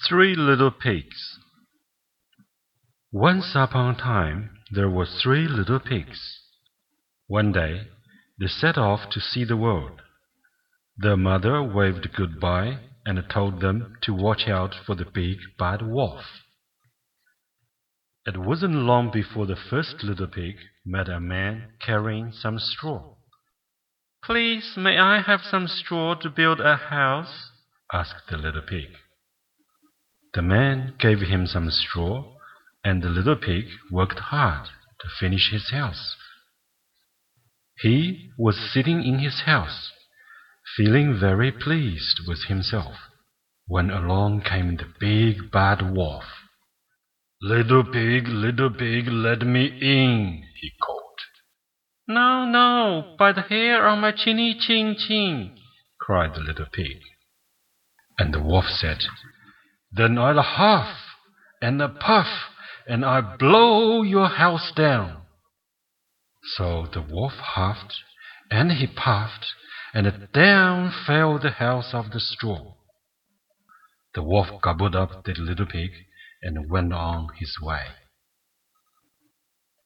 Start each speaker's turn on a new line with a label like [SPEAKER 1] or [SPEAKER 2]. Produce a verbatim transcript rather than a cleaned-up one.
[SPEAKER 1] Three Little Pigs. Once upon a time there were three little pigs. One day they set off to see the world. Their mother waved goodbye and told them to watch out for the big bad wolf. It wasn't long before the first little pig met a man carrying some straw. "Please, may I have some straw to build a house?" asked the little pig. The man gave him some straw, and the little pig worked hard to finish his house. He was sitting in his house, feeling very pleased with himself, when along came the big bad wolf. "Little pig, little pig, let me in," he called. "No, no, by the hair on my chinny chin chin," cried the little pig. And the wolf said, "Then I'll huff and a puff, and I'll blow your house down." So the wolf huffed and he puffed, and down fell the house of the straw. The wolf gobbled up the little pig and went on his way.